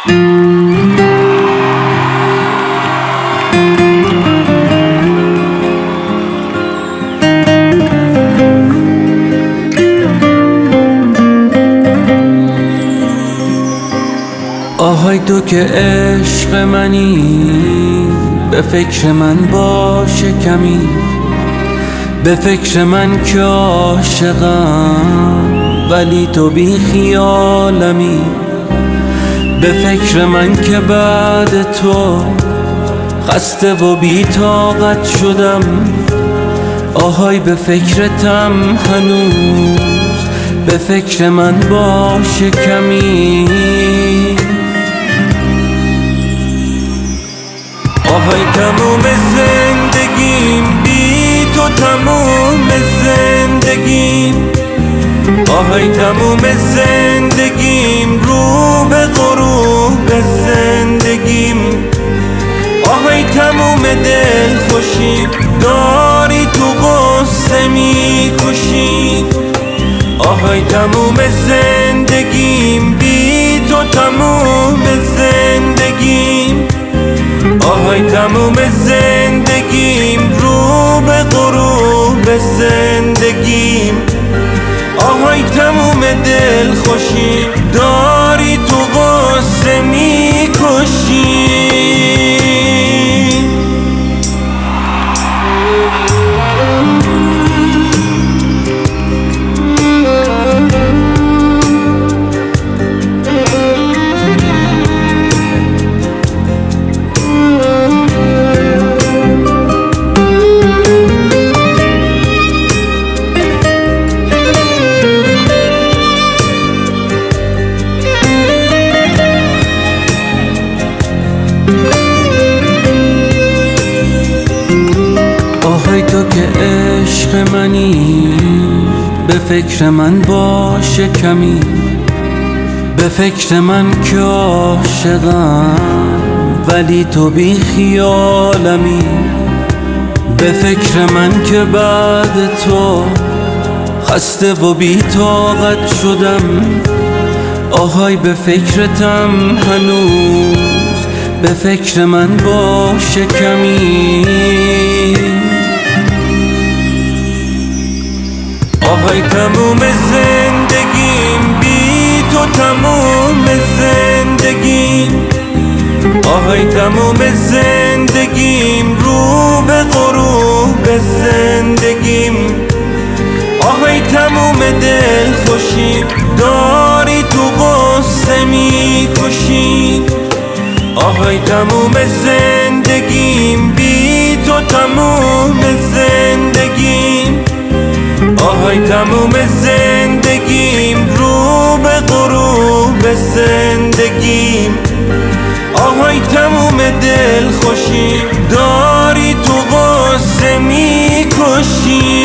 آهای تو که عشق منی، به فکر من باشه کمی، به فکر من که عاشقم ولی تو بی خیالمی، به فکر من که بعد تو خسته و بی طاقت شدم. آهای به فکرتم هنوز، به فکر من باشه کمی. آهای تموم زندگیم بی تو، تموم زندگیم. آهای تموم زندگیم رو به غروب زندگیم. آهای تموم دل خوشی داری تو غصه می کشی. آهای تموم زندگیم بی تو، تموم زندگیم. آهای تموم زندگیم رو به غروب زندگیم. آهای تموم دل خوشی داری تو غصه می کشی. آهای تو که عشق منی، به فکر من باشه کمی، به فکر من که عاشقم ولی تو بی خیالمی، به فکر من که بعد تو خسته و بی طاقت شدم. آهای به فکرتم هنوز، به فکر من باشه کمی. آهای تموم زندگیم بی تو، تموم زندگیم. آهای تموم زندگیم رو به غروب زندگیم. آهای تموم دل خوشی داری تو غصه می کشی. آهای تموم زندگیم بی تو، تموم زندگیم. آهای تموم زندگیم رو به غروب زندگیم. آهای تموم دل خوشی داری تو غصه می کشی.